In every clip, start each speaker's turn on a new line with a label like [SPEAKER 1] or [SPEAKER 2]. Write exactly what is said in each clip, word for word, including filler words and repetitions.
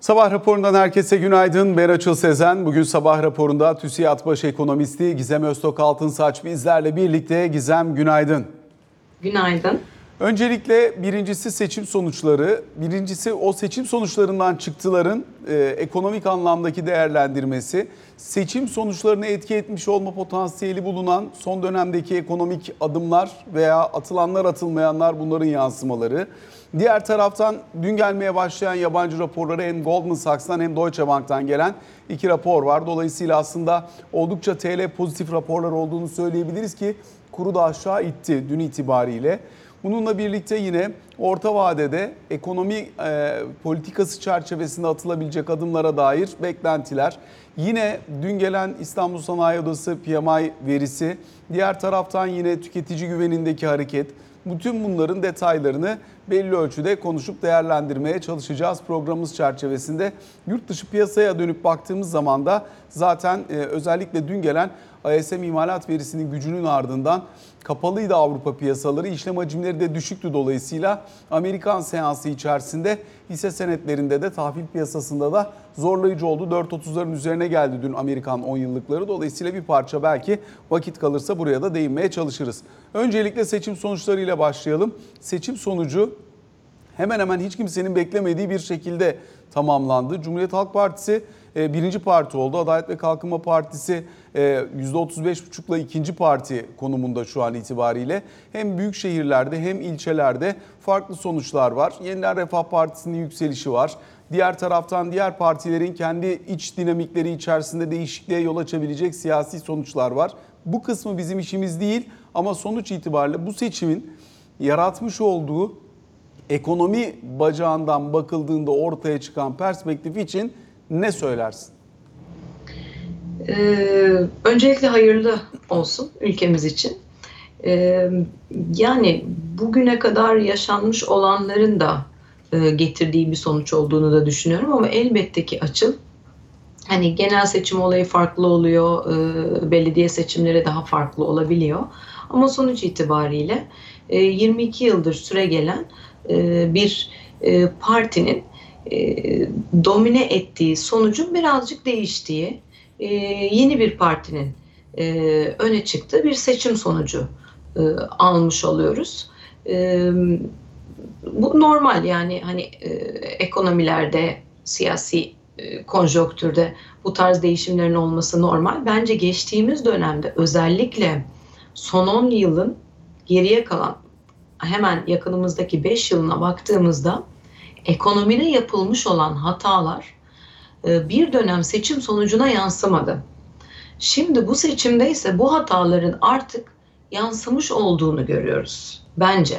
[SPEAKER 1] Sabah raporundan herkese günaydın. Ben Açıl Sezen. Bugün sabah raporunda TÜSİAD Baş Ekonomisti Gizem Öztok Altınsaç bizlerle birlikte. Gizem, günaydın.
[SPEAKER 2] Günaydın.
[SPEAKER 1] Öncelikle birincisi seçim sonuçları. Birincisi o seçim sonuçlarından çıktıların e, ekonomik anlamdaki değerlendirmesi. Seçim sonuçlarına etki etmiş olma potansiyeli bulunan son dönemdeki ekonomik adımlar veya atılanlar atılmayanlar, bunların yansımaları. Diğer taraftan dün gelmeye başlayan yabancı raporları hem Goldman Sachs'tan hem Deutsche Bank'tan gelen iki rapor var. Dolayısıyla aslında oldukça T L pozitif raporlar olduğunu söyleyebiliriz ki kuru da aşağı itti dün itibariyle. Bununla birlikte yine orta vadede ekonomi e, politikası çerçevesinde atılabilecek adımlara dair beklentiler. Yine dün gelen İstanbul Sanayi Odası P M I verisi, diğer taraftan yine tüketici güvenindeki hareket. Bütün bunların detaylarını belli ölçüde konuşup değerlendirmeye çalışacağız programımız çerçevesinde. Yurt dışı piyasaya dönüp baktığımız zaman da zaten e, özellikle dün gelen I S M imalat verisinin gücünün ardından kapalıydı Avrupa piyasaları. İşlem hacimleri de düşüktü, dolayısıyla Amerikan seansı içerisinde hisse senetlerinde de tahvil piyasasında da zorlayıcı oldu. dört otuzların üzerine geldi dün Amerikan on yıllıkları. Dolayısıyla bir parça belki vakit kalırsa buraya da değinmeye çalışırız. Öncelikle seçim sonuçlarıyla başlayalım. Seçim sonucu hemen hemen hiç kimsenin beklemediği bir şekilde tamamlandı. Cumhuriyet Halk Partisi birinci parti oldu. Adalet ve Kalkınma Partisi yüzde otuz beş buçukla ikinci parti konumunda şu an itibariyle. Hem büyük şehirlerde hem ilçelerde farklı sonuçlar var. Yeniler Refah Partisi'nin yükselişi var. Diğer taraftan diğer partilerin kendi iç dinamikleri içerisinde değişikliğe yol açabilecek siyasi sonuçlar var. Bu kısmı bizim işimiz değil ama sonuç itibariyle bu seçimin yaratmış olduğu ekonomi bacağından bakıldığında ortaya çıkan perspektif için ne söylersin?
[SPEAKER 2] Ee, öncelikle hayırlı olsun ülkemiz için. Ee, yani bugüne kadar yaşanmış olanların da e, getirdiği bir sonuç olduğunu da düşünüyorum ama elbette ki Açıl, hani genel seçim olayı farklı oluyor, e, belediye seçimleri daha farklı olabiliyor. Ama sonuç itibariyle e, yirmi iki yıldır süre gelen e, bir e, partinin E, domine ettiği sonucun birazcık değiştiği, e, yeni bir partinin e, öne çıktığı bir seçim sonucu e, almış oluyoruz. E, bu normal, yani hani e, ekonomilerde, siyasi e, konjonktürde bu tarz değişimlerin olması normal. Bence geçtiğimiz dönemde özellikle son on yılın geriye kalan hemen yakınımızdaki beş yılına baktığımızda ekonomide yapılmış olan hatalar bir dönem seçim sonucuna yansımadı. Şimdi bu seçimde ise bu hataların artık yansımış olduğunu görüyoruz bence.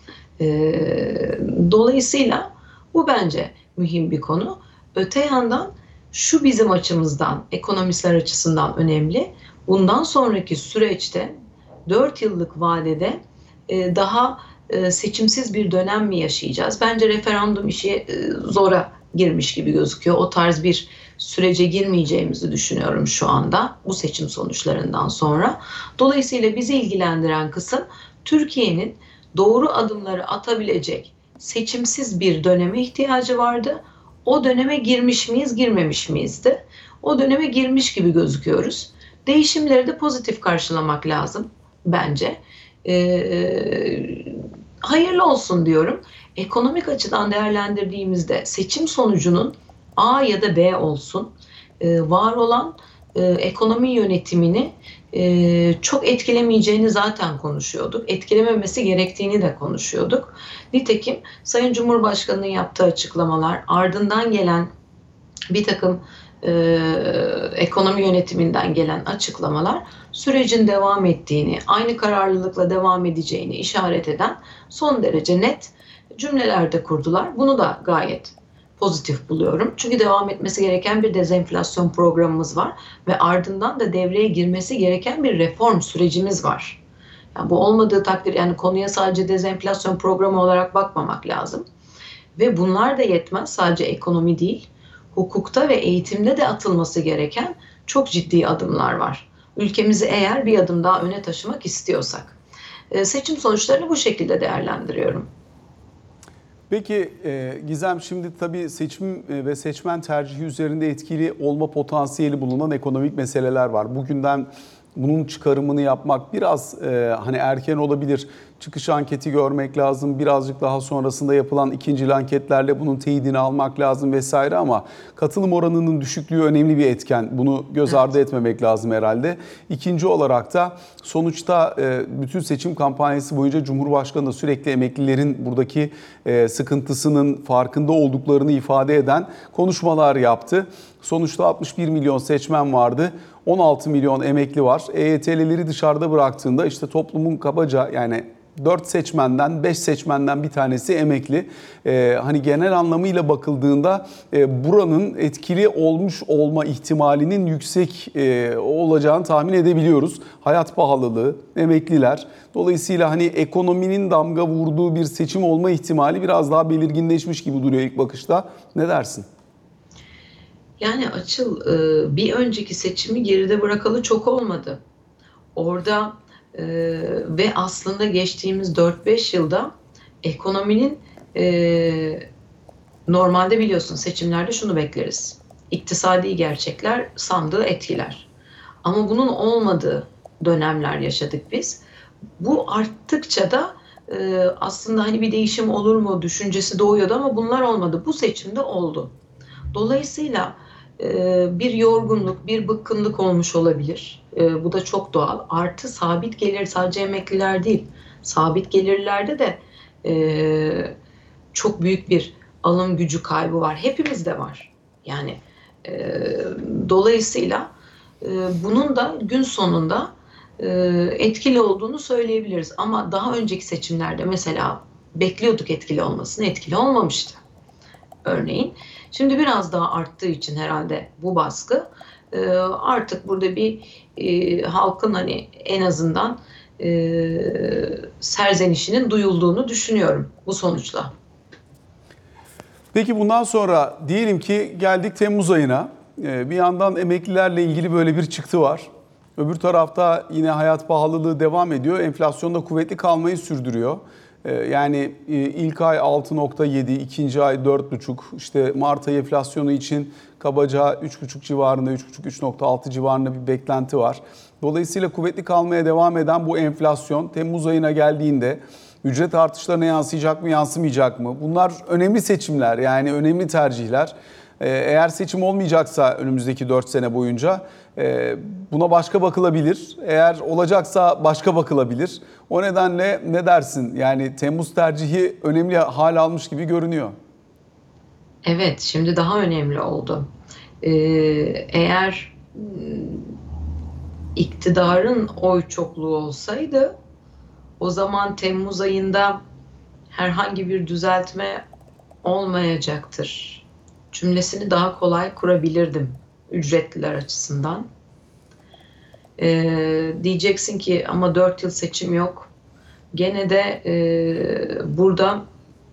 [SPEAKER 2] Dolayısıyla bu bence mühim bir konu. Öte yandan şu bizim açımızdan, ekonomistler açısından önemli. Bundan sonraki süreçte dört yıllık vadede daha seçimsiz bir dönem mi yaşayacağız? Bence referandum işi zora girmiş gibi gözüküyor. O tarz bir sürece girmeyeceğimizi düşünüyorum şu anda bu seçim sonuçlarından sonra. Dolayısıyla bizi ilgilendiren kısım Türkiye'nin doğru adımları atabilecek seçimsiz bir döneme ihtiyacı vardı. O döneme girmiş miyiz, girmemiş miyizdi? O döneme girmiş gibi gözüküyoruz. Değişimleri de pozitif karşılamak lazım bence. Ee, hayırlı olsun diyorum. Ekonomik açıdan değerlendirdiğimizde seçim sonucunun A ya da B olsun, e, var olan e, ekonomi yönetimini e, çok etkilemeyeceğini zaten konuşuyorduk. Etkilememesi gerektiğini de konuşuyorduk. Nitekim Sayın Cumhurbaşkanı'nın yaptığı açıklamalar, ardından gelen bir takım e, ekonomi yönetiminden gelen açıklamalar sürecin devam ettiğini, aynı kararlılıkla devam edeceğini işaret eden son derece net cümlelerde kurdular. Bunu da gayet pozitif buluyorum. Çünkü devam etmesi gereken bir dezenflasyon programımız var ve ardından da devreye girmesi gereken bir reform sürecimiz var. Yani bu olmadığı takdir, yani konuya sadece dezenflasyon programı olarak bakmamak lazım. Ve bunlar da yetmez, sadece ekonomi değil, hukukta ve eğitimde de atılması gereken çok ciddi adımlar var. Ülkemizi eğer bir adım daha öne taşımak istiyorsak. Seçim sonuçlarını bu şekilde değerlendiriyorum.
[SPEAKER 1] Peki e, Gizem, şimdi tabii seçim e, ve seçmen tercihi üzerinde etkili olma potansiyeli bulunan ekonomik meseleler var. Bugünden bunun çıkarımını yapmak biraz e, hani erken olabilir. Çıkış anketi görmek lazım. Birazcık daha sonrasında yapılan ikincil anketlerle bunun teyidini almak lazım vesaire, ama katılım oranının düşüklüğü önemli bir etken. Bunu göz ardı etmemek lazım herhalde. İkinci olarak da sonuçta e, bütün seçim kampanyası boyunca Cumhurbaşkanı da sürekli emeklilerin buradaki e, sıkıntısının farkında olduklarını ifade eden konuşmalar yaptı. Sonuçta altmış bir milyon seçmen vardı. on altı milyon emekli var. E Y T'lileri dışarıda bıraktığında işte toplumun kabaca yani dört seçmenden beş seçmenden bir tanesi emekli. Ee, hani genel anlamıyla bakıldığında e, buranın etkili olmuş olma ihtimalinin yüksek e, olacağını tahmin edebiliyoruz. Hayat pahalılığı, emekliler. Dolayısıyla hani ekonominin damga vurduğu bir seçim olma ihtimali biraz daha belirginleşmiş gibi duruyor ilk bakışta. Ne dersin?
[SPEAKER 2] Yani Açıl, bir önceki seçimi geride bırakalı çok olmadı. Orada e, ve aslında geçtiğimiz dört beş yılda ekonominin e, normalde biliyorsun seçimlerde şunu bekleriz. İktisadi gerçekler sandığı etkiler. Ama bunun olmadığı dönemler yaşadık biz. Bu arttıkça da e, aslında hani bir değişim olur mu düşüncesi doğuyordu ama bunlar olmadı. Bu seçimde oldu. Dolayısıyla bir yorgunluk, bir bıkkınlık olmuş olabilir. Bu da çok doğal. Artı sabit gelir sadece emekliler değil. Sabit gelirlerde de çok büyük bir alım gücü kaybı var. Hepimizde var. Yani dolayısıyla bunun da gün sonunda etkili olduğunu söyleyebiliriz. Ama daha önceki seçimlerde mesela bekliyorduk etkili olmasını, etkili olmamıştı. Örneğin. Şimdi biraz daha arttığı için herhalde bu baskı artık burada bir e, halkın hani en azından e, serzenişinin duyulduğunu düşünüyorum bu sonuçla.
[SPEAKER 1] Peki bundan sonra diyelim ki geldik Temmuz ayına. Bir yandan emeklilerle ilgili böyle bir çıktı var. Öbür tarafta yine hayat pahalılığı devam ediyor. Enflasyon da kuvvetli kalmayı sürdürüyor. Yani ilk ay altı nokta yedi, ikinci ay dört buçuk, işte Mart ayı enflasyonu için kabaca üç buçuk civarında, üç buçuk üç nokta altı civarında bir beklenti var. Dolayısıyla kuvvetli kalmaya devam eden bu enflasyon Temmuz ayına geldiğinde ücret artışlarına yansıyacak mı, yansımayacak mı? Bunlar önemli seçimler, yani önemli tercihler. Eğer seçim olmayacaksa önümüzdeki dört sene boyunca buna başka bakılabilir. Eğer olacaksa başka bakılabilir. O nedenle ne dersin? Yani Temmuz tercihi önemli hal almış gibi görünüyor.
[SPEAKER 2] Evet, şimdi daha önemli oldu. Ee, eğer iktidarın oy çokluğu olsaydı o zaman Temmuz ayında herhangi bir düzeltme olmayacaktır cümlesini daha kolay kurabilirdim ücretliler açısından. Ee, diyeceksin ki ama dört yıl seçim yok. Gene de e, burada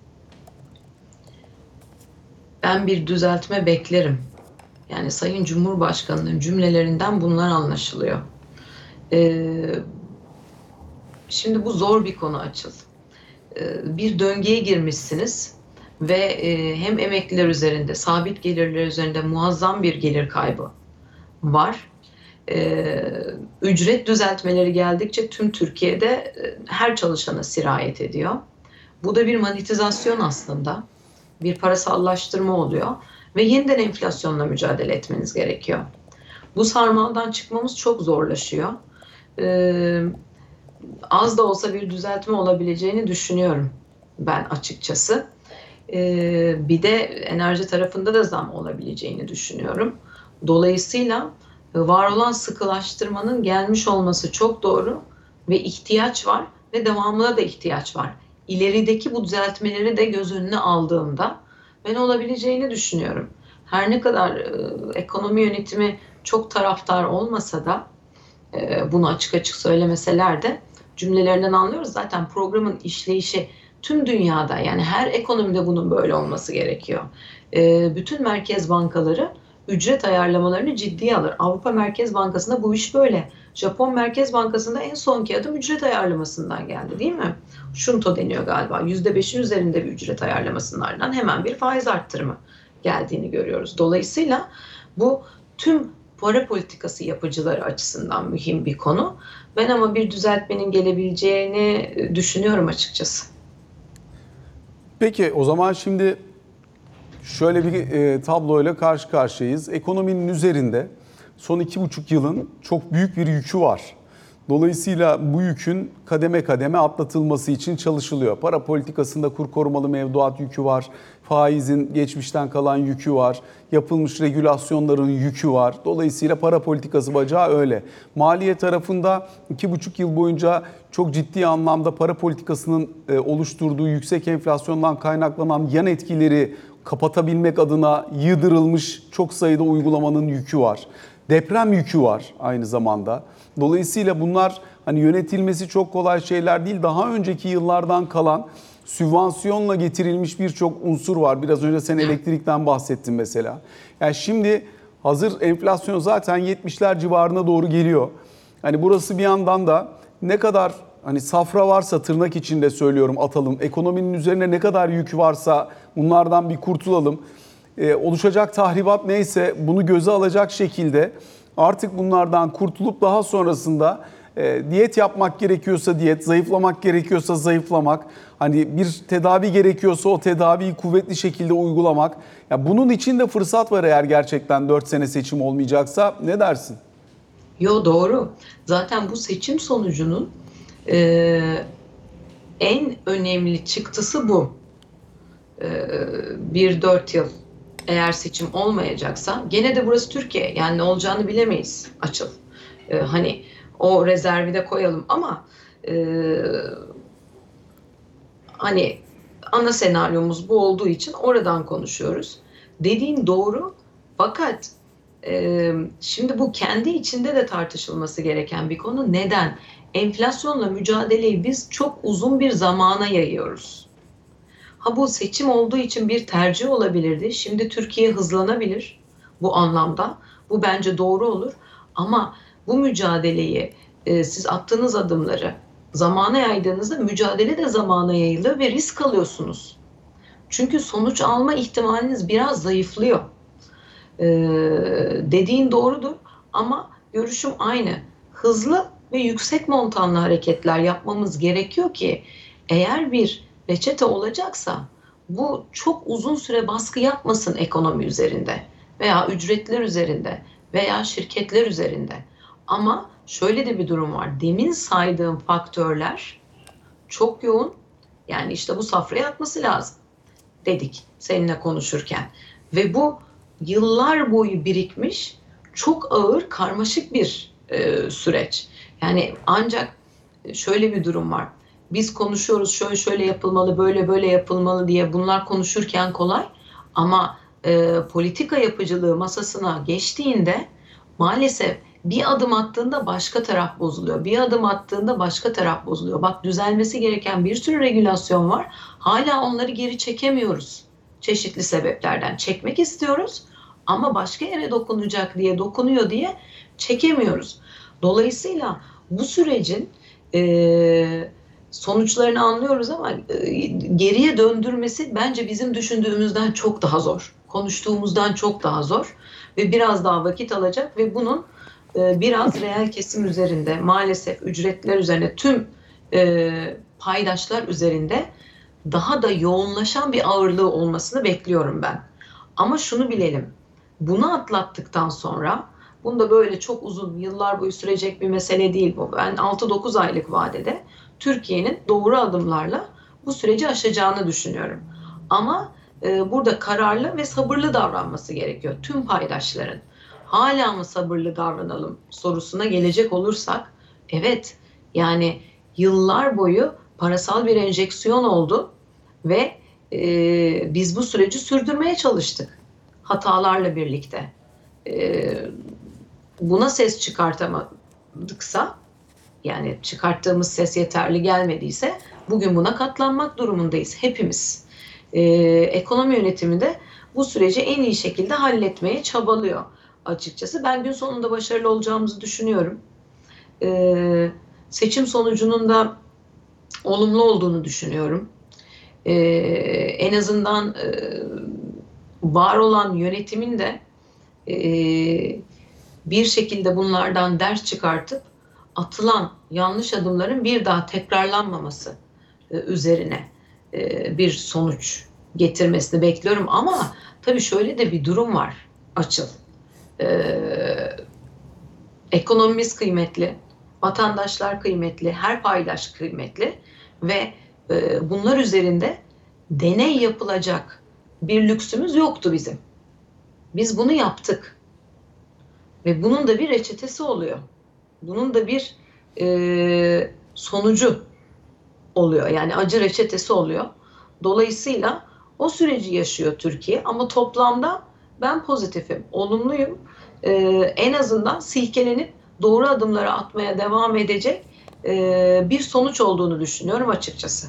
[SPEAKER 2] ben bir düzeltme beklerim. Yani Sayın Cumhurbaşkanı'nın cümlelerinden bunlar anlaşılıyor. Ee, şimdi bu zor bir konu Açıl. Ee, bir döngüye girmişsiniz ve e, hem emekliler üzerinde, sabit gelirler üzerinde muazzam bir gelir kaybı var. Ee, ücret düzeltmeleri geldikçe tüm Türkiye'de e, her çalışana sirayet ediyor. Bu da bir monetizasyon aslında. Bir parasallaştırma oluyor ve yeniden enflasyonla mücadele etmeniz gerekiyor. Bu sarmaldan çıkmamız çok zorlaşıyor. Ee, az da olsa bir düzeltme olabileceğini düşünüyorum ben açıkçası. Ee, bir de enerji tarafında da zam olabileceğini düşünüyorum. Dolayısıyla var olan sıkılaştırmanın gelmiş olması çok doğru ve ihtiyaç var ve devamına da ihtiyaç var. İlerideki bu düzeltmeleri de göz önüne aldığımda ben olabileceğini düşünüyorum. Her ne kadar e, ekonomi yönetimi çok taraftar olmasa da e, bunu açık açık söylemeseler de cümlelerinden anlıyoruz. Zaten programın işleyişi tüm dünyada, yani her ekonomide bunun böyle olması gerekiyor. E, bütün merkez bankaları ücret ayarlamalarını ciddiye alır. Avrupa Merkez Bankası'nda bu iş böyle. Japon Merkez Bankası'nda en sonki adım ücret ayarlamasından geldi, değil mi? Shunto deniyor galiba. yüzde beşin üzerinde bir ücret ayarlamasından hemen bir faiz arttırımı geldiğini görüyoruz. Dolayısıyla bu tüm para politikası yapıcıları açısından mühim bir konu. Ben ama bir düzeltmenin gelebileceğini düşünüyorum açıkçası.
[SPEAKER 1] Peki o zaman şimdi şöyle bir e, tabloyla karşı karşıyayız. Ekonominin üzerinde son iki buçuk yılın çok büyük bir yükü var. Dolayısıyla bu yükün kademe kademe atlatılması için çalışılıyor. Para politikasında kur korumalı mevduat yükü var. Faizin geçmişten kalan yükü var. Yapılmış regülasyonların yükü var. Dolayısıyla para politikası bacağı öyle. Maliye tarafında iki buçuk yıl boyunca çok ciddi anlamda para politikasının oluşturduğu yüksek enflasyondan kaynaklanan yan etkileri kapatabilmek adına yığdırılmış çok sayıda uygulamanın yükü var. Deprem yükü var aynı zamanda. Dolayısıyla bunlar hani yönetilmesi çok kolay şeyler değil. Daha önceki yıllardan kalan sübvansiyonla getirilmiş birçok unsur var. Biraz önce sen elektrikten bahsettin mesela. Yani şimdi hazır enflasyon zaten yetmişler civarına doğru geliyor. Hani burası bir yandan da ne kadar hani safra varsa tırnak içinde söylüyorum atalım. Ekonominin üzerine ne kadar yük varsa bunlardan bir kurtulalım. Ee, oluşacak tahribat neyse bunu göze alacak şekilde artık bunlardan kurtulup daha sonrasında e, diyet yapmak gerekiyorsa diyet, zayıflamak gerekiyorsa zayıflamak, hani bir tedavi gerekiyorsa o tedaviyi kuvvetli şekilde uygulamak. Ya bunun için de fırsat var eğer gerçekten dört sene seçim olmayacaksa. Ne dersin?
[SPEAKER 2] Yo, doğru. Zaten bu seçim sonucunun e, en önemli çıktısı bu. E, bir dört yıl eğer seçim olmayacaksa, gene de burası Türkiye, yani ne olacağını bilemeyiz Açıl. Ee, hani o rezervi de koyalım ama e, hani ana senaryomuz bu olduğu için oradan konuşuyoruz. Dediğin doğru, fakat e, şimdi bu kendi içinde de tartışılması gereken bir konu. Neden? Enflasyonla mücadeleyi biz çok uzun bir zamana yayıyoruz. Ha, bu seçim olduğu için bir tercih olabilirdi. Şimdi Türkiye hızlanabilir bu anlamda. Bu bence doğru olur. Ama bu mücadeleyi, e, siz attığınız adımları zamana yaydığınızda mücadele de zamana yayılıyor ve risk alıyorsunuz. Çünkü sonuç alma ihtimaliniz biraz zayıflıyor. E, dediğin doğrudur ama görüşüm aynı. Hızlı ve yüksek montanlı hareketler yapmamız gerekiyor ki eğer bir reçete olacaksa bu çok uzun süre baskı yapmasın ekonomi üzerinde veya ücretler üzerinde veya şirketler üzerinde. Ama şöyle de bir durum var. Demin saydığım faktörler çok yoğun. Yani işte bu safraya atması lazım dedik seninle konuşurken. Ve bu yıllar boyu birikmiş çok ağır, karmaşık bir e, süreç. Yani ancak şöyle bir durum var. Biz konuşuyoruz, şöyle şöyle yapılmalı, böyle böyle yapılmalı diye, bunlar konuşurken kolay. Ama e, politika yapıcılığı masasına geçtiğinde maalesef bir adım attığında başka taraf bozuluyor. Bir adım attığında başka taraf bozuluyor. Bak, düzelmesi gereken bir sürü regülasyon var. Hala onları geri çekemiyoruz. Çeşitli sebeplerden çekmek istiyoruz ama başka yere dokunacak diye, dokunuyor diye çekemiyoruz. Dolayısıyla bu sürecin e, sonuçlarını anlıyoruz ama e, geriye döndürmesi bence bizim düşündüğümüzden çok daha zor. Konuştuğumuzdan çok daha zor ve biraz daha vakit alacak ve bunun e, biraz reel kesim üzerinde, maalesef ücretler üzerine, tüm e, paydaşlar üzerinde daha da yoğunlaşan bir ağırlığı olmasını bekliyorum ben. Ama şunu bilelim, bunu atlattıktan sonra, bunda böyle çok uzun yıllar boyu sürecek bir mesele değil bu. Ben altı dokuz aylık vadede Türkiye'nin doğru adımlarla bu süreci aşacağını düşünüyorum. Ama e, burada kararlı ve sabırlı davranması gerekiyor tüm paydaşların. Hala mı sabırlı davranalım sorusuna gelecek olursak, evet, yani yıllar boyu parasal bir enjeksiyon oldu ve e, biz bu süreci sürdürmeye çalıştık hatalarla birlikte. E, buna ses çıkartamadıksa, yani çıkarttığımız ses yeterli gelmediyse bugün buna katlanmak durumundayız hepimiz. Ee, ekonomi yönetimi de bu süreci en iyi şekilde halletmeye çabalıyor açıkçası. Ben gün sonunda başarılı olacağımızı düşünüyorum. Ee, seçim sonucunun da olumlu olduğunu düşünüyorum. Ee, en azından e, var olan yönetimin de e, bir şekilde bunlardan ders çıkartıp atılan yanlış adımların bir daha tekrarlanmaması e, üzerine e, bir sonuç getirmesini bekliyorum. Ama tabii şöyle de bir durum var Açıl. Ee, ekonomimiz kıymetli, vatandaşlar kıymetli, her paydaş kıymetli ve e, bunlar üzerinde deney yapılacak bir lüksümüz yoktu bizim. Biz bunu yaptık ve bunun da bir reçetesi oluyor. Bunun da bir e, sonucu oluyor. Yani acı reçetesi oluyor. Dolayısıyla o süreci yaşıyor Türkiye ama toplamda ben pozitifim, olumluyum. Ee, en azından silkelenip doğru adımları atmaya devam edecek e, bir sonuç olduğunu düşünüyorum açıkçası.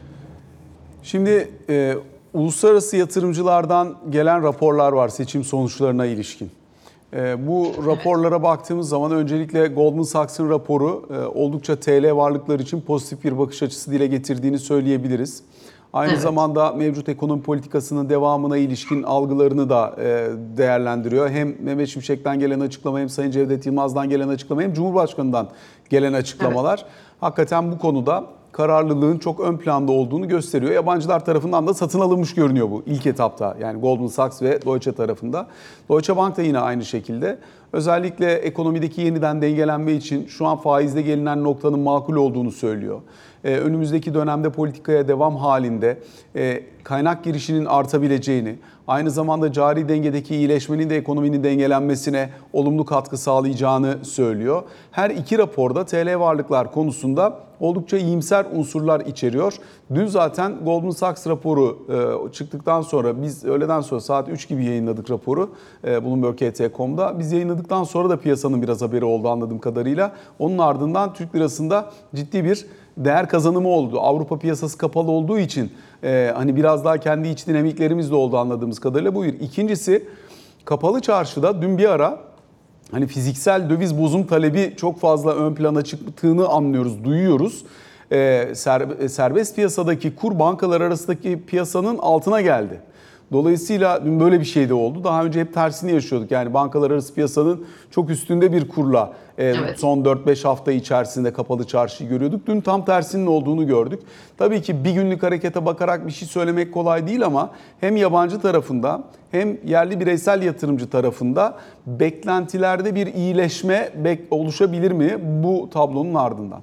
[SPEAKER 1] Şimdi e, uluslararası yatırımcılardan gelen raporlar var seçim sonuçlarına ilişkin. E, bu raporlara evet. baktığımız zaman öncelikle Goldman Sachs'ın raporu e, oldukça T L varlıklar için pozitif bir bakış açısı dile getirdiğini söyleyebiliriz. Aynı evet. zamanda mevcut ekonomi politikasının devamına ilişkin algılarını da e, değerlendiriyor. Hem Mehmet Şimşek'ten gelen açıklama, hem Sayın Cevdet Yılmaz'dan gelen açıklama, hem Cumhurbaşkanı'ndan gelen açıklamalar evet. hakikaten bu konuda kararlılığın çok ön planda olduğunu gösteriyor. Yabancılar tarafından da satın alınmış görünüyor bu ilk etapta. Yani Goldman Sachs ve Deutsche tarafında. Deutsche Bank da yine aynı şekilde. Özellikle ekonomideki yeniden dengelenme için şu an faizde gelinen noktanın makul olduğunu söylüyor. Ee, önümüzdeki dönemde politikaya devam halinde e, kaynak girişinin artabileceğini, aynı zamanda cari dengedeki iyileşmenin de ekonominin dengelenmesine olumlu katkı sağlayacağını söylüyor. Her iki raporda T L varlıklar konusunda oldukça iyimser unsurlar içeriyor. Dün zaten Goldman Sachs raporu e, çıktıktan sonra, biz öğleden sonra saat üç gibi yayınladık raporu e, Bloomberg K T nokta com'da. Biz yayınladıktan sonra da piyasanın biraz haberi oldu anladığım kadarıyla. Onun ardından Türk lirasında ciddi bir değer kazanımı oldu. Avrupa piyasası kapalı olduğu için e, hani biraz daha kendi iç dinamiklerimiz de oldu anladığımız kadarıyla. Bu bir. İkincisi, kapalı çarşıda dün bir ara hani fiziksel döviz bozum talebi çok fazla ön plana çıktığını anlıyoruz, duyuyoruz. E, serbest piyasadaki kur bankalar arasındaki piyasanın altına geldi. Dolayısıyla dün böyle bir şey de oldu. Daha önce hep tersini yaşıyorduk. Yani bankalar arası piyasanın çok üstünde bir kurla e, evet. son dört beş hafta içerisinde kapalı çarşıyı görüyorduk. Dün tam tersinin olduğunu gördük. Tabii ki bir günlük harekete bakarak bir şey söylemek kolay değil ama hem yabancı tarafında hem yerli bireysel yatırımcı tarafında beklentilerde bir iyileşme oluşabilir mi bu tablonun ardından?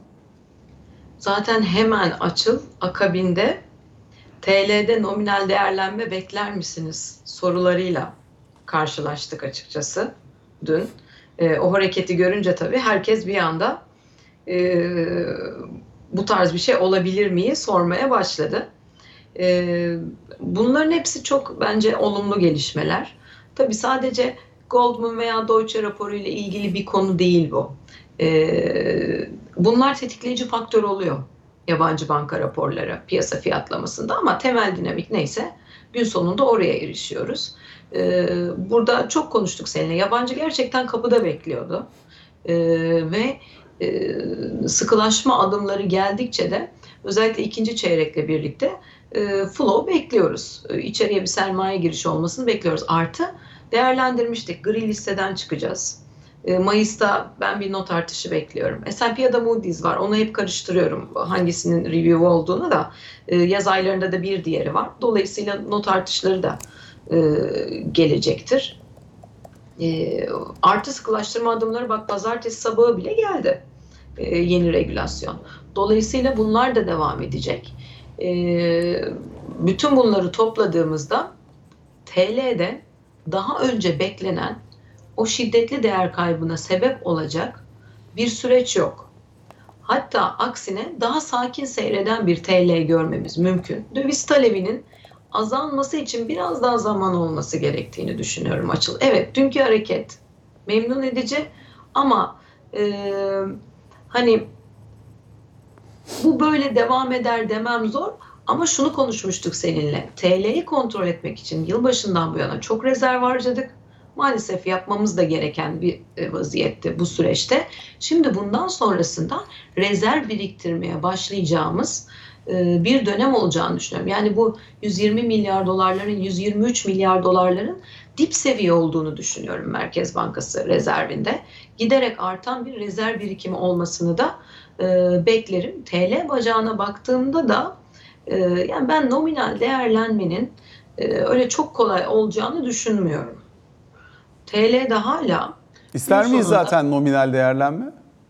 [SPEAKER 2] Zaten hemen açıl akabinde T L'de nominal değerlenme bekler misiniz sorularıyla karşılaştık açıkçası dün. E, o hareketi görünce tabii herkes bir anda e, bu tarz bir şey olabilir miyi sormaya başladı. E, bunların hepsi çok bence olumlu gelişmeler. Tabii sadece Goldman veya Deutsche raporu ile ilgili bir konu değil bu. E, bunlar tetikleyici faktör oluyor. Yabancı banka raporları piyasa fiyatlamasında ama temel dinamik neyse gün sonunda oraya erişiyoruz. Ee, burada çok konuştuk seninle. Yabancı gerçekten kapıda bekliyordu. Ee, ve e, sıkılaşma adımları geldikçe de özellikle ikinci çeyrekle birlikte e, flow bekliyoruz. E, içeriye bir sermaye girişi olmasını bekliyoruz. Artı değerlendirmiştik. Gri listeden çıkacağız. Mayıs'ta ben bir not artışı bekliyorum. S and P ya da Moody's var. Onu hep karıştırıyorum. Hangisinin review olduğunu da. Yaz aylarında da bir diğeri var. Dolayısıyla not artışları da e, gelecektir. E, artı sıkılaştırma adımları bak pazartesi sabahı bile geldi. E, yeni regülasyon. Dolayısıyla bunlar da devam edecek. E, bütün bunları topladığımızda T L'de daha önce beklenen o şiddetli değer kaybına sebep olacak bir süreç yok. Hatta aksine daha sakin seyreden bir T L görmemiz mümkün. Döviz talebinin azalması için biraz daha zaman olması gerektiğini düşünüyorum Açıl. Evet, dünkü hareket memnun edici ama e, hani bu böyle devam eder demem zor. Ama şunu konuşmuştuk seninle. T L'yi kontrol etmek için yılbaşından bu yana çok rezerv harcadık. Maalesef yapmamız da gereken bir vaziyette bu süreçte. Şimdi bundan sonrasında rezerv biriktirmeye başlayacağımız bir dönem olacağını düşünüyorum. Yani bu yüz yirmi milyar dolarların, yüz yirmi üç milyar dolarların dip seviye olduğunu düşünüyorum Merkez Bankası rezervinde. Giderek artan bir rezerv birikimi olmasını da e, beklerim. T L bacağına baktığımda da e, yani ben nominal değerlenmenin e, öyle çok kolay olacağını düşünmüyorum. T L'de hala
[SPEAKER 1] İster miyiz zaten nominal değerlenme?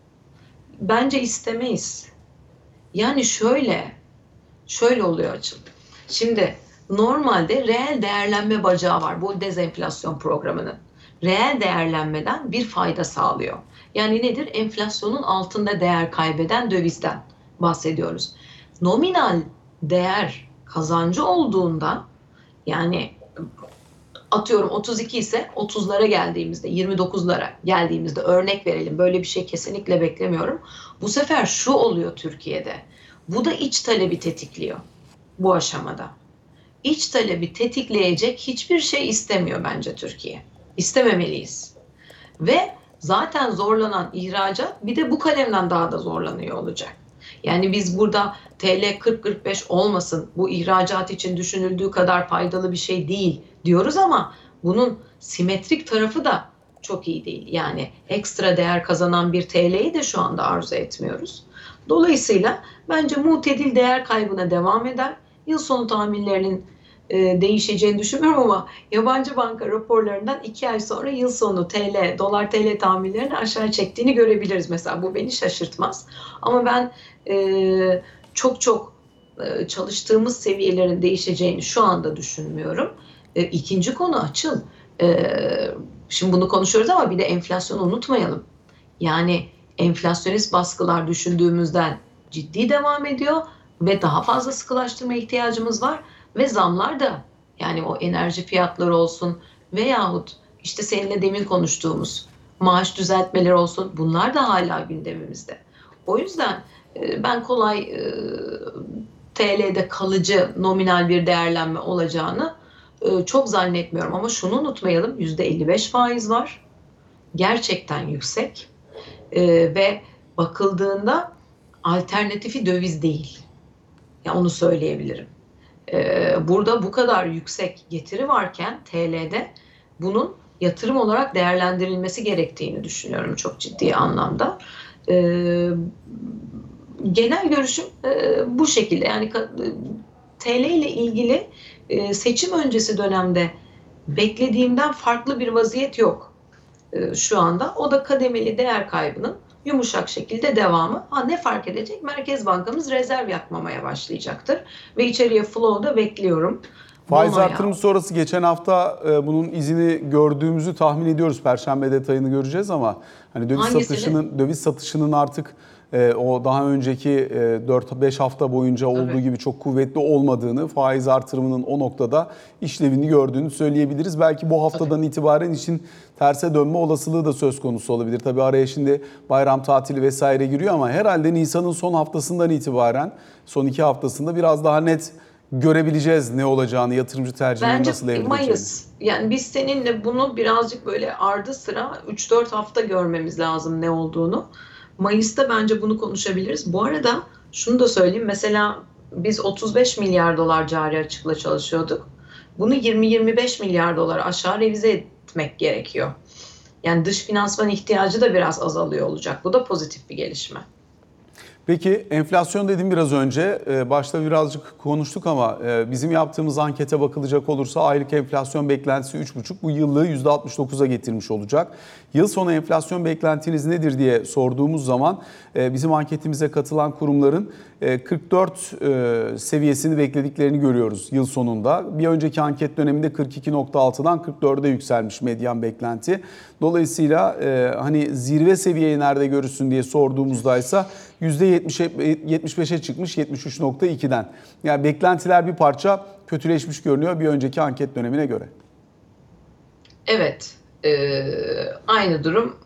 [SPEAKER 2] Bence istemeyiz. Yani şöyle, şöyle oluyor Açıl. Şimdi normalde reel değerlenme bacağı var bu dezenflasyon programının. Reel değerlenmeden bir fayda sağlıyor. Yani nedir? Enflasyonun altında değer kaybeden dövizden bahsediyoruz. Nominal değer kazancı olduğunda yani atıyorum otuz iki ise otuzlara geldiğimizde, yirmi dokuzlara geldiğimizde örnek verelim. Böyle bir şey kesinlikle beklemiyorum. Bu sefer şu oluyor Türkiye'de. Bu da iç talebi tetikliyor bu aşamada. İç talebi tetikleyecek hiçbir şey istemiyor bence Türkiye. İstememeliyiz. Ve zaten zorlanan ihracat bir de bu kalemden daha da zorlanıyor olacak. Yani biz burada T L kırk kırk beş olmasın, bu ihracat için düşünüldüğü kadar faydalı bir şey değil diyoruz ama bunun simetrik tarafı da çok iyi değil. Yani ekstra değer kazanan bir T L'yi de şu anda arzu etmiyoruz. Dolayısıyla bence mutedil değer kaybına devam eder. Yıl sonu tahminlerinin e, değişeceğini düşünmüyorum ama yabancı banka raporlarından iki ay sonra yıl sonu T L, dolar T L tahminlerini aşağı çektiğini görebiliriz mesela. Bu beni şaşırtmaz. Ama ben e, çok çok e, çalıştığımız seviyelerin değişeceğini şu anda düşünmüyorum. E, ikinci konu Açıl. E, şimdi bunu konuşuyoruz ama bir de enflasyonu unutmayalım. Yani enflasyonist baskılar düşündüğümüzden ciddi devam ediyor ve daha fazla sıkılaştırma ihtiyacımız var ve zamlar da yani o enerji fiyatları olsun veyahut işte seninle demin konuştuğumuz maaş düzeltmeleri olsun bunlar da hala gündemimizde. O yüzden ben kolay T L'de kalıcı nominal bir değerlenme olacağını çok zannetmiyorum ama şunu unutmayalım yüzde elli beş faiz var. Gerçekten yüksek. Ee, ve bakıldığında alternatifi döviz değil. Ya onu söyleyebilirim. Ee, burada bu kadar yüksek getiri varken T L'de bunun yatırım olarak değerlendirilmesi gerektiğini düşünüyorum çok ciddi anlamda. Ee, genel görüşüm e, bu şekilde. Yani T L ile ilgili e, seçim öncesi dönemde beklediğimden farklı bir vaziyet yok şu anda. O da kademeli değer kaybının yumuşak şekilde devamı. Ha ne fark edecek? Merkez Bankamız rezerv yapmamaya başlayacaktır. Ve içeriye flow'da bekliyorum.
[SPEAKER 1] Faiz artırımı sonrası geçen hafta e, bunun izini gördüğümüzü tahmin ediyoruz. Perşembe detayını göreceğiz ama hani döviz
[SPEAKER 2] Hangisini?
[SPEAKER 1] satışının döviz satışının artık e, o daha önceki e, dört beş hafta boyunca olduğu
[SPEAKER 2] Evet.
[SPEAKER 1] gibi çok kuvvetli olmadığını, faiz artırımının o noktada işlevini gördüğünü söyleyebiliriz. Belki bu haftadan Tabii. itibaren için terse dönme olasılığı da söz konusu olabilir. Tabii araya şimdi bayram tatili vesaire giriyor ama herhalde Nisan'ın son haftasından itibaren son iki haftasında biraz daha net görebileceğiz ne olacağını, yatırımcı tercihinin
[SPEAKER 2] Bence
[SPEAKER 1] nasıl evrileceğini.
[SPEAKER 2] Mayıs. Yani biz seninle bunu birazcık böyle ardı sıra üç dört hafta görmemiz lazım ne olduğunu. Mayıs'ta bence bunu konuşabiliriz. Bu arada şunu da söyleyeyim. Mesela biz otuz beş milyar dolar cari açıkla çalışıyorduk. Bunu yirmi yirmi beş milyar dolar aşağı revize etmek gerekiyor. Yani dış finansman ihtiyacı da biraz azalıyor olacak. Bu da pozitif bir gelişme.
[SPEAKER 1] Peki enflasyon dedim biraz önce, başta birazcık konuştuk ama bizim yaptığımız ankete bakılacak olursa aylık enflasyon beklentisi üç buçuk, bu yıllığı yüzde altmış dokuza getirmiş olacak. Yıl sonu enflasyon beklentiniz nedir diye sorduğumuz zaman bizim anketimize katılan kurumların kırk dört seviyesini beklediklerini görüyoruz yıl sonunda. Bir önceki anket döneminde kırk iki nokta altıdan kırk dörde yükselmiş medyan beklenti. Dolayısıyla hani zirve seviyeyi nerede görürsün diye sorduğumuzda ise yüzde yetmiş beşe çıkmış yetmiş üç nokta ikiden. Yani beklentiler bir parça kötüleşmiş görünüyor bir önceki anket dönemine göre.
[SPEAKER 2] Evet, e, aynı durum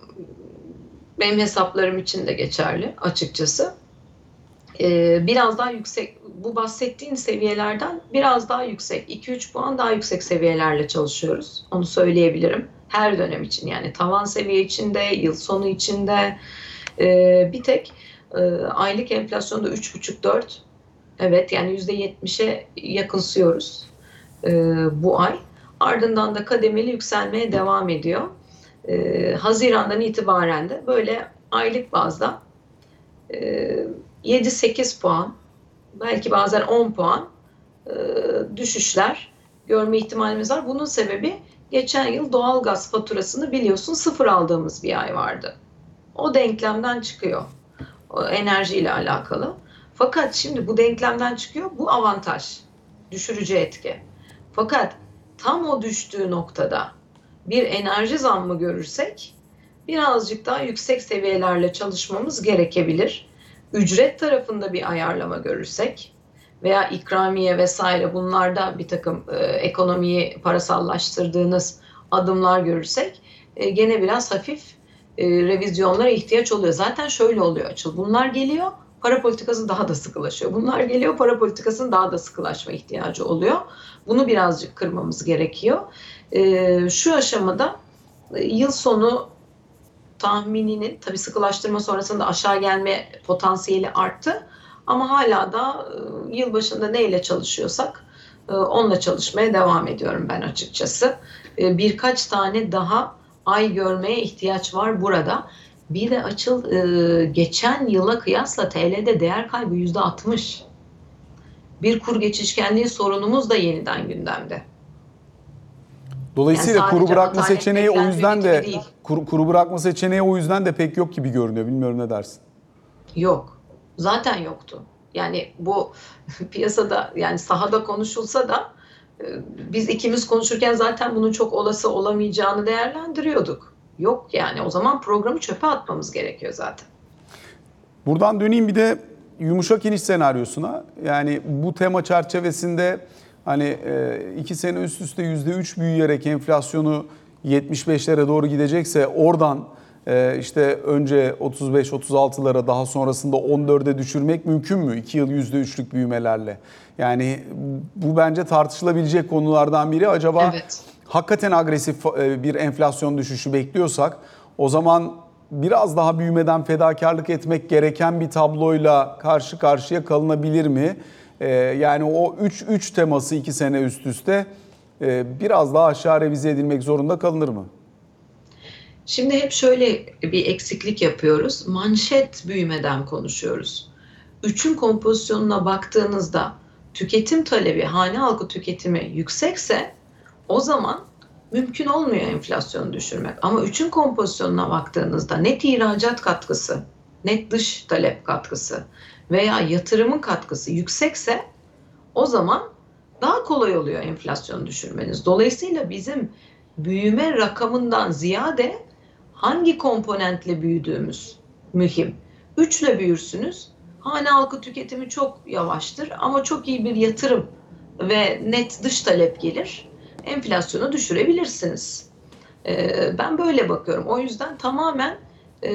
[SPEAKER 2] benim hesaplarım için de geçerli açıkçası. E, biraz daha yüksek bu bahsettiğin seviyelerden biraz daha yüksek, iki üç puan daha yüksek seviyelerle çalışıyoruz. Onu söyleyebilirim. Her dönem için, yani tavan seviye içinde, yıl sonu içinde. Ee, bir tek e, aylık enflasyonda üç buçuk dört. Evet, yani yüzde yetmişe yakınsıyoruz e, bu ay. Ardından da kademeli yükselmeye devam ediyor. E, Haziran'dan itibaren de böyle aylık bazda e, yedi sekiz puan, belki bazen on puan e, düşüşler görme ihtimalimiz var. Bunun sebebi, geçen yıl doğalgaz faturasını biliyorsun sıfır aldığımız bir ay vardı. O denklemden çıkıyor. O enerjiyle alakalı. Fakat şimdi bu denklemden çıkıyor. Bu avantaj. Düşürücü etki. Fakat tam o düştüğü noktada bir enerji zammı görürsek birazcık daha yüksek seviyelerle çalışmamız gerekebilir. Ücret tarafında bir ayarlama görürsek veya ikramiye vesaire, bunlarda bir takım e, ekonomiyi parasallaştırdığınız adımlar görürsek e, gene biraz hafif e, revizyonlara ihtiyaç oluyor. Zaten şöyle oluyor Açıl. Bunlar geliyor, para politikası daha da sıkılaşıyor. Bunlar geliyor, para politikasının daha da sıkılaşma ihtiyacı oluyor. Bunu birazcık kırmamız gerekiyor. E, şu aşamada e, yıl sonu tahmininin, tabii sıkılaştırma sonrasında aşağı gelme potansiyeli arttı. Ama hala da e, yılbaşında neyle çalışıyorsak e, onunla çalışmaya devam ediyorum ben açıkçası. E, birkaç tane daha ay görmeye ihtiyaç var burada. Bir de Açıl, e, geçen yıla kıyasla T L'de değer kaybı yüzde altmış. Bir kur geçişkenliği sorunumuz da yeniden gündemde.
[SPEAKER 1] Dolayısıyla
[SPEAKER 2] Yani
[SPEAKER 1] kuru
[SPEAKER 2] sadece
[SPEAKER 1] bırakma
[SPEAKER 2] atalet
[SPEAKER 1] seçeneği o
[SPEAKER 2] beklenti
[SPEAKER 1] yüzden de
[SPEAKER 2] değil.
[SPEAKER 1] kuru, kuru bırakma seçeneği o yüzden de pek yok gibi görünüyor. Bilmiyorum, ne dersin?
[SPEAKER 2] Yok. Zaten yoktu. Yani bu piyasada, yani sahada konuşulsa da e, biz ikimiz konuşurken zaten bunun çok olası olamayacağını değerlendiriyorduk. Yok yani, o zaman programı çöpe atmamız gerekiyor zaten.
[SPEAKER 1] Buradan döneyim bir de yumuşak iniş senaryosuna. Yani bu tema çerçevesinde hani e, iki sene üst üste yüzde üç büyüyerek enflasyonu yetmiş beşlere doğru gidecekse, oradan e, işte önce otuz beş otuz altılara, daha sonrasında on dörde düşürmek mümkün mü iki yıl yüzde üçlük büyümelerle? Yani bu bence tartışılabilecek konulardan biri. Acaba
[SPEAKER 2] Evet.
[SPEAKER 1] hakikaten agresif e, bir enflasyon düşüşü bekliyorsak, o zaman biraz daha büyümeden fedakarlık etmek gereken bir tabloyla karşı karşıya kalınabilir mi? Ee, yani o üç üç teması iki sene üst üste e, biraz daha aşağı revize edilmek zorunda kalınır mı?
[SPEAKER 2] Şimdi hep şöyle bir eksiklik yapıyoruz. Manşet büyümeden konuşuyoruz. Üçün kompozisyonuna baktığınızda tüketim talebi, hane halkı tüketimi yüksekse o zaman mümkün olmuyor enflasyonu düşürmek. Ama üçün kompozisyonuna baktığınızda net ihracat katkısı, net dış talep katkısı veya yatırımın katkısı yüksekse o zaman daha kolay oluyor enflasyonu düşürmeniz. Dolayısıyla bizim büyüme rakamından ziyade hangi komponentle büyüdüğümüz mühim. Üçle büyürsünüz, hane halkı tüketimi çok yavaştır ama çok iyi bir yatırım ve net dış talep gelir, enflasyonu düşürebilirsiniz. Ee, ben böyle bakıyorum. O yüzden tamamen e,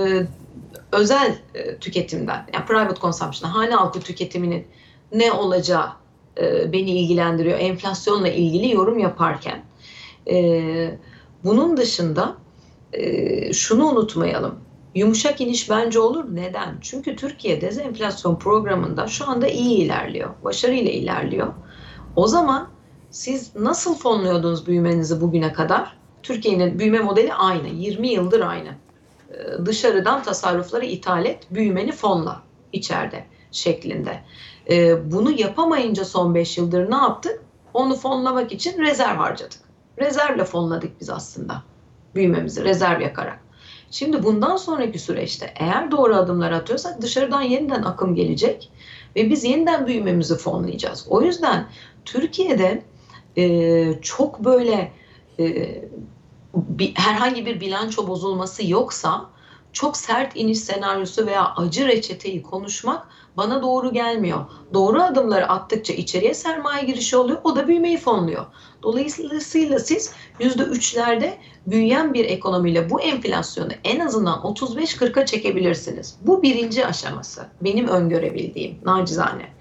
[SPEAKER 2] özel e, tüketimden, yani private consumption, hane halkı tüketiminin ne olacağı e, beni ilgilendiriyor enflasyonla ilgili yorum yaparken. E, bunun dışında e, şunu unutmayalım. Yumuşak iniş bence olur. Neden? Çünkü Türkiye dezenflasyon programında şu anda iyi ilerliyor. Başarıyla ilerliyor. O zaman siz nasıl fonluyordunuz büyümenizi bugüne kadar? Türkiye'nin büyüme modeli aynı. yirmi yıldır aynı. Ee, dışarıdan tasarrufları ithal et, büyümeni fonla içeride şeklinde. Ee, bunu yapamayınca son beş yıldır ne yaptık? Onu fonlamak için rezerv harcadık. Rezervle fonladık biz aslında büyümemizi, rezerv yakarak. Şimdi bundan sonraki süreçte eğer doğru adımlar atıyorsak dışarıdan yeniden akım gelecek ve biz yeniden büyümemizi fonlayacağız. O yüzden Türkiye'de e, çok böyle e, bir, herhangi bir bilanço bozulması yoksa çok sert iniş senaryosu veya acı reçeteyi konuşmak bana doğru gelmiyor. Doğru adımları attıkça içeriye sermaye girişi oluyor, o da büyümeyi fonluyor. Dolayısıyla siz yüzde üçlerde büyüyen bir ekonomiyle bu enflasyonu en azından otuz beş kırka çekebilirsiniz. Bu birinci aşaması, benim öngörebildiğim nacizane.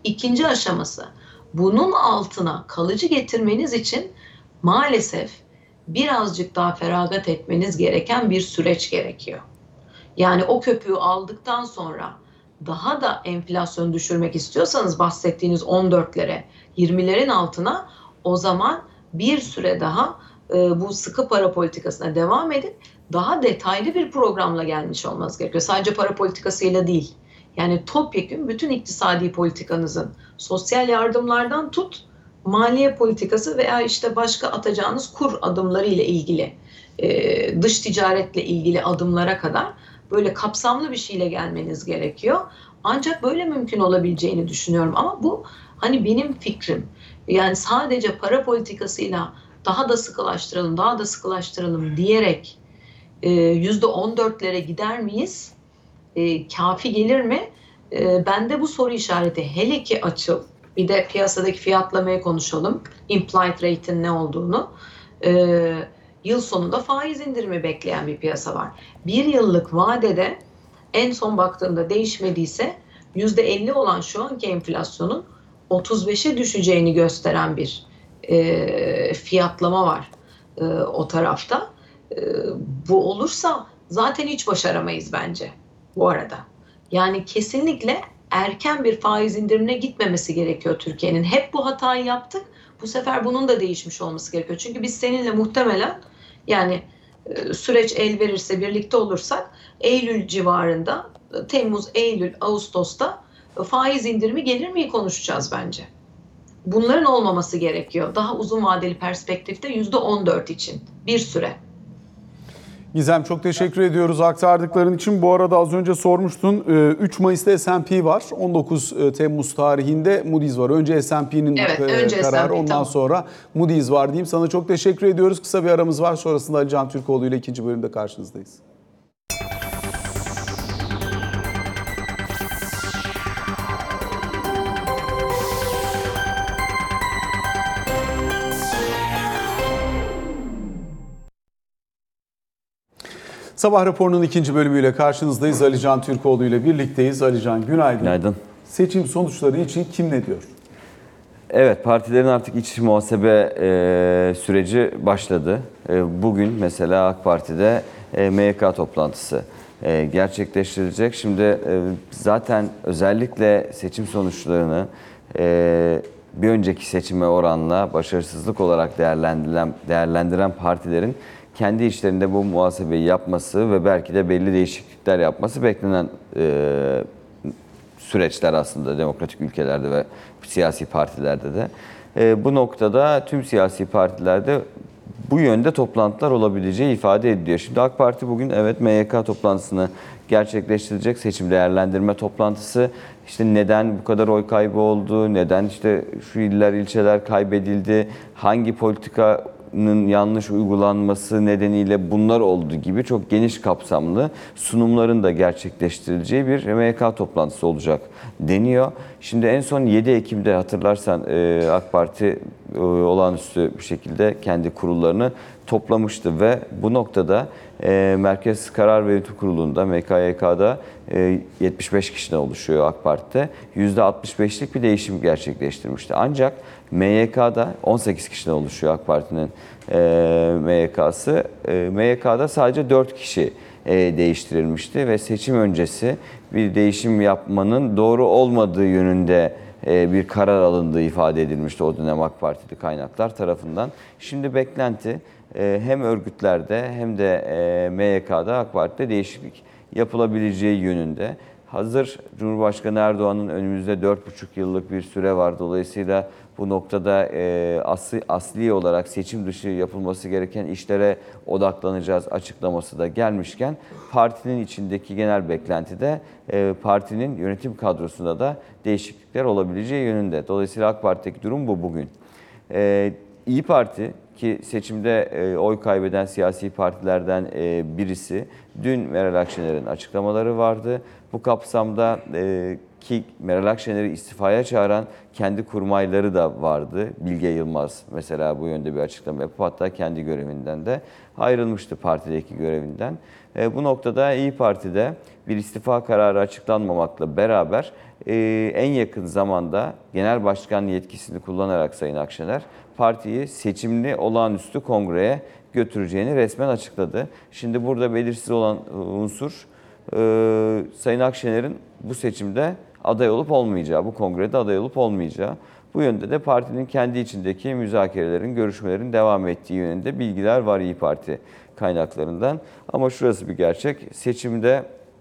[SPEAKER 2] İkinci aşaması, bunun altına kalıcı getirmeniz için maalesef birazcık daha feragat etmeniz gereken bir süreç gerekiyor. Yani o köpüğü aldıktan sonra daha da enflasyon düşürmek istiyorsanız bahsettiğiniz on dörtlere, yirmilerin altına, o zaman bir süre daha e, bu sıkı para politikasına devam edip daha detaylı bir programla gelmiş olmanız gerekiyor. Sadece para politikasıyla değil. Yani topyekün bütün iktisadi politikanızın, sosyal yardımlardan tut, maliye politikası veya işte başka atacağınız kur adımları ile ilgili, e, dış ticaretle ilgili adımlara kadar böyle kapsamlı bir şeyle gelmeniz gerekiyor. Ancak böyle mümkün olabileceğini düşünüyorum. Ama bu hani benim fikrim. Yani sadece para politikasıyla daha da sıkılaştıralım, daha da sıkılaştıralım diyerek yüzde on dörtlere gider miyiz? E, kafi gelir mi? E, bende bu soru işareti. Hele ki açıl. Bir de piyasadaki fiyatlamayı konuşalım. Implied rate'in ne olduğunu. E, yıl sonunda faiz indirimi bekleyen bir piyasa var. Bir yıllık vadede en son baktığımda değişmediyse yüzde elli olan şu anki enflasyonun otuz beşe düşeceğini gösteren bir e, fiyatlama var e, o tarafta. E, bu olursa zaten hiç başaramayız bence bu arada. Yani kesinlikle erken bir faiz indirimine gitmemesi gerekiyor Türkiye'nin. Hep bu hatayı yaptık. Bu sefer bunun da değişmiş olması gerekiyor. Çünkü biz seninle muhtemelen yani e, süreç el verirse, birlikte olursak Eylül civarında, Temmuz, Eylül, Ağustos'ta faiz indirimi gelir mi konuşacağız bence. Bunların olmaması gerekiyor. Daha uzun vadeli perspektifte yüzde on dört için bir süre.
[SPEAKER 1] Gizem, çok teşekkür ediyoruz aktardıkların için. Bu arada az önce sormuştun, üç Mayıs'ta S and P var, on dokuz Temmuz tarihinde Moody's var. Önce S and P'nin
[SPEAKER 2] evet, önce
[SPEAKER 1] kararı,
[SPEAKER 2] S and P,
[SPEAKER 1] ondan
[SPEAKER 2] tamam.
[SPEAKER 1] sonra Moody's var diyeyim. Sana çok teşekkür ediyoruz. Kısa bir aramız var. Sonrasında Ali Can Türkoğlu ile ikinci bölümde karşınızdayız. Sabah raporunun ikinci bölümüyle karşınızdayız. Ali Can Türkoğlu ile birlikteyiz. Ali Can, günaydın.
[SPEAKER 3] Günaydın.
[SPEAKER 1] Seçim sonuçları için kim ne diyor?
[SPEAKER 3] Evet, partilerin artık iç muhasebe e, süreci başladı. E, bugün mesela AK Parti'de e, M Y K toplantısı e, gerçekleştirilecek. Şimdi e, zaten özellikle seçim sonuçlarını e, bir önceki seçime oranla başarısızlık olarak değerlendiren, değerlendiren partilerin kendi içlerinde bu muhasebeyi yapması ve belki de belli değişiklikler yapması beklenen e, süreçler aslında demokratik ülkelerde ve siyasi partilerde de. E, bu noktada tüm siyasi partilerde bu yönde toplantılar olabileceği ifade ediliyor. Şimdi AK Parti bugün evet M Y K toplantısını gerçekleştirecek, seçim değerlendirme toplantısı. İşte neden bu kadar oy kaybı oldu, neden işte şu iller ilçeler kaybedildi, hangi politika yanlış uygulanması nedeniyle bunlar olduğu gibi çok geniş kapsamlı sunumların da gerçekleştirileceği bir M Y K toplantısı olacak deniyor. Şimdi en son yedi Ekim'de hatırlarsan AK Parti olağanüstü bir şekilde kendi kurullarını toplamıştı ve bu noktada Merkez Karar ve Yönetim Kurulu'nda M K Y K'da yetmiş beş kişiden oluşuyor AK Parti'de. yüzde altmış beşlik bir değişim gerçekleştirmişti. Ancak M Y K'da on sekiz kişiden oluşuyor AK Parti'nin M Y K'sı. M Y K'da sadece dört kişi değiştirilmişti ve seçim öncesi bir değişim yapmanın doğru olmadığı yönünde bir karar alındığı ifade edilmişti o dönem AK Partili kaynaklar tarafından. Şimdi beklenti hem örgütlerde hem de M Y K'da AK Parti'de değişiklik yapılabileceği yönünde. Hazır Cumhurbaşkanı Erdoğan'ın önümüzde dört buçuk yıllık bir süre var. Dolayısıyla bu noktada e, asli, asli olarak seçim dışı yapılması gereken işlere odaklanacağız açıklaması da gelmişken partinin içindeki genel beklentide e, partinin yönetim kadrosunda da değişiklikler olabileceği yönünde. Dolayısıyla AK Parti'deki durum bu bugün. E, İYİ Parti ki seçimde e, oy kaybeden siyasi partilerden e, birisi, dün Meral Akşener'in açıklamaları vardı. Bu kapsamda e, ki Meral Akşener'i istifaya çağıran kendi kurmayları da vardı. Bilge Yılmaz mesela bu yönde bir açıklama yapıp hatta kendi görevinden de ayrılmıştı, partideki görevinden. E, bu noktada İyi Parti'de bir istifa kararı açıklanmamakla beraber e, en yakın zamanda genel başkan yetkisini kullanarak Sayın Akşener partiyi seçimli olağanüstü kongreye götüreceğini resmen açıkladı. Şimdi burada belirsiz olan unsur e, Sayın Akşener'in bu seçimde aday olup olmayacağı, bu kongrede aday olup olmayacağı. Bu yönde de partinin kendi içindeki müzakerelerin, görüşmelerin devam ettiği yönünde bilgiler var İyi Parti kaynaklarından. Ama şurası bir gerçek, seçimde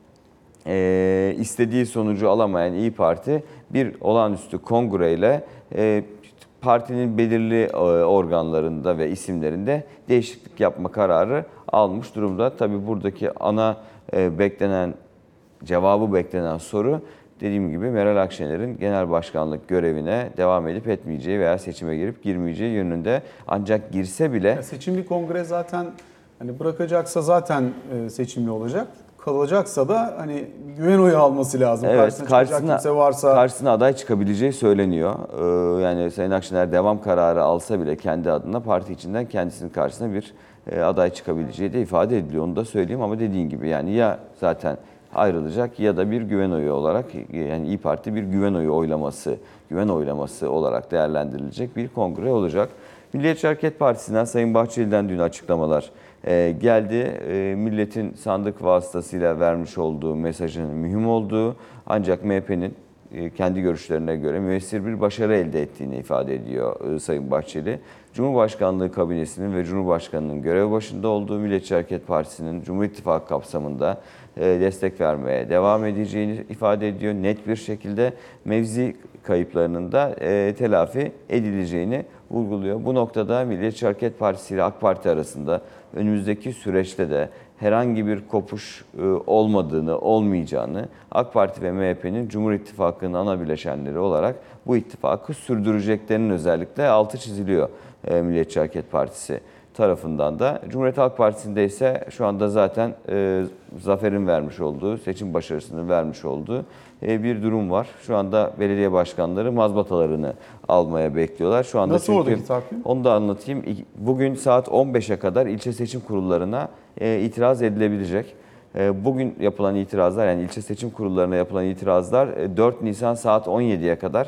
[SPEAKER 3] e, istediği sonucu alamayan İyi Parti bir olağanüstü kongreyle e, partinin belirli organlarında ve isimlerinde değişiklik yapma kararı almış durumda. Tabii buradaki ana e, beklenen, cevabı beklenen soru, dediğim gibi Meral Akşener'in genel başkanlık görevine devam edip etmeyeceği veya seçime girip girmeyeceği yönünde. Ancak girse bile...
[SPEAKER 1] Ya seçimli kongre zaten hani bırakacaksa zaten e, seçimli olacak. Kalacaksa da hani güven oyu alması lazım.
[SPEAKER 3] Evet,
[SPEAKER 1] karşısına,
[SPEAKER 3] karşısına,
[SPEAKER 1] kimse varsa...
[SPEAKER 3] karşısına aday çıkabileceği söyleniyor. Ee, yani Sayın Akşener devam kararı alsa bile kendi adına parti içinden kendisinin karşısına bir e, aday çıkabileceği de ifade ediliyor. Onu da söyleyeyim ama dediğin gibi yani ya zaten ayrılacak ya da bir güven oyu olarak, yani İyi Parti bir güven oyu oylaması, güven oylaması olarak değerlendirilecek bir kongre olacak. Milliyetçi Hareket Partisi'nden Sayın Bahçeli'den dün açıklamalar e, geldi. E, milletin sandık vasıtasıyla vermiş olduğu mesajın mühim olduğu, ancak M H P'nin e, kendi görüşlerine göre müessir bir başarı elde ettiğini ifade ediyor e, Sayın Bahçeli. Cumhurbaşkanlığı kabinesinin ve Cumhurbaşkanı'nın görev başında olduğu Milliyetçi Hareket Partisi'nin Cumhur İttifakı kapsamında e, destek vermeye devam edeceğini ifade ediyor. Net bir şekilde mevzi kayıplarının da e, telafi edileceğini vurguluyor. Bu noktada Milliyetçi Hareket Partisi ile AK Parti arasında önümüzdeki süreçte de herhangi bir kopuş e, olmadığını, olmayacağını, AK Parti ve M H P'nin Cumhur İttifakı'nın ana bileşenleri olarak bu ittifakı sürdüreceklerinin özellikle altı çiziliyor e, Milliyetçi Hareket Partisi tarafından da. Cumhuriyet Halk Partisi'nde ise şu anda zaten e, zaferin vermiş olduğu, seçim başarısının vermiş olduğu e, bir durum var. Şu anda belediye başkanları mazbatalarını almaya bekliyorlar. Şu anda
[SPEAKER 1] Nasıl
[SPEAKER 3] çünkü,
[SPEAKER 1] oradaki takvim?
[SPEAKER 3] onu da anlatayım. Bugün saat on beşe kadar ilçe seçim kurullarına e, itiraz edilebilecek. E, bugün yapılan itirazlar, yani ilçe seçim kurullarına yapılan itirazlar e, dört Nisan saat on yediye kadar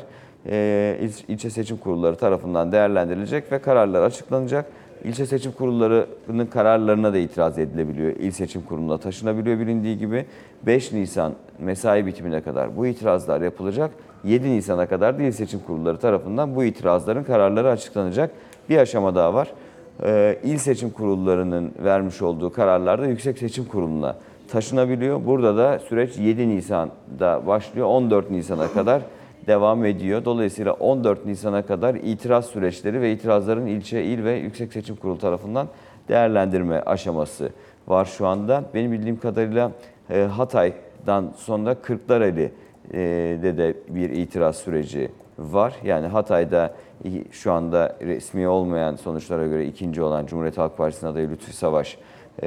[SPEAKER 3] e, il, ilçe seçim kurulları tarafından değerlendirilecek ve kararlar açıklanacak. İlçe seçim kurullarının kararlarına da itiraz edilebiliyor. İl seçim kuruluna taşınabiliyor bilindiği gibi. beş Nisan mesai bitimine kadar bu itirazlar yapılacak. yedi Nisan'a kadar da il seçim kurulları tarafından bu itirazların kararları açıklanacak. Bir aşama daha var. Ee, İl seçim kurullarının vermiş olduğu kararlar da Yüksek Seçim Kurulu'na taşınabiliyor. Burada da süreç yedi Nisan'da başlıyor. on dört Nisan'a kadar devam ediyor. Dolayısıyla on dört Nisan'a kadar itiraz süreçleri ve itirazların ilçe, il ve Yüksek Seçim Kurulu tarafından değerlendirme aşaması var şu anda. Benim bildiğim kadarıyla e, Hatay'dan sonra Kırklareli'de de bir itiraz süreci var. Yani Hatay'da şu anda resmi olmayan sonuçlara göre ikinci olan Cumhuriyet Halk Partisi'nin adayı Lütfi Savaş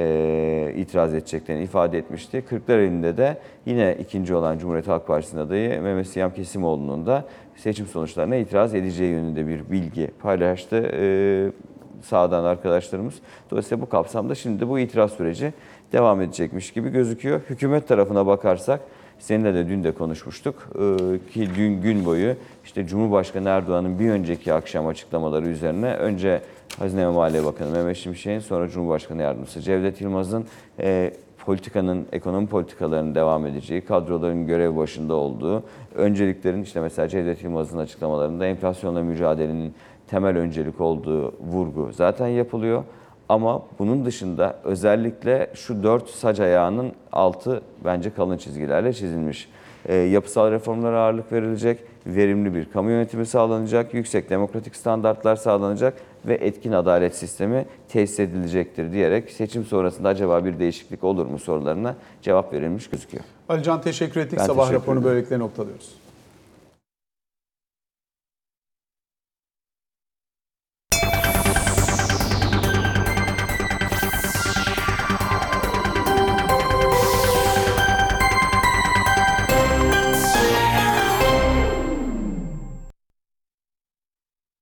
[SPEAKER 3] e, itiraz edeceklerini ifade etmişti. Kırklareli'nde de yine ikinci olan Cumhuriyet Halk Partisi'nin adayı Mehmet Siyam Kesimoğlu'nun da seçim sonuçlarına itiraz edeceği yönünde bir bilgi paylaştı e, sağdan arkadaşlarımız. Dolayısıyla bu kapsamda şimdi bu itiraz süreci devam edecekmiş gibi gözüküyor. Hükümet tarafına bakarsak, seninle de dün de konuşmuştuk ki dün gün boyu işte Cumhurbaşkanı Erdoğan'ın bir önceki akşam açıklamaları üzerine önce Hazine ve Maliye Bakanı Mehmet Şimşek'in, sonra Cumhurbaşkanı Yardımcısı Cevdet Yılmaz'ın e, politikanın, ekonomi politikalarının devam edeceği, kadroların görev başında olduğu, önceliklerin işte mesela Cevdet Yılmaz'ın açıklamalarında enflasyonla mücadelenin temel öncelik olduğu vurgu zaten yapılıyor. Ama bunun dışında özellikle şu dört sac ayağının altı bence kalın çizgilerle çizilmiş. E, yapısal reformlara ağırlık verilecek, verimli bir kamu yönetimi sağlanacak, yüksek demokratik standartlar sağlanacak ve etkin adalet sistemi tesis edilecektir diyerek seçim sonrasında acaba bir değişiklik olur mu sorularına cevap verilmiş gözüküyor.
[SPEAKER 1] Ali Can, teşekkür ettik.
[SPEAKER 3] Ben
[SPEAKER 1] Sabah
[SPEAKER 3] teşekkür
[SPEAKER 1] raporunu
[SPEAKER 3] ederim.
[SPEAKER 1] böylelikle noktalıyoruz.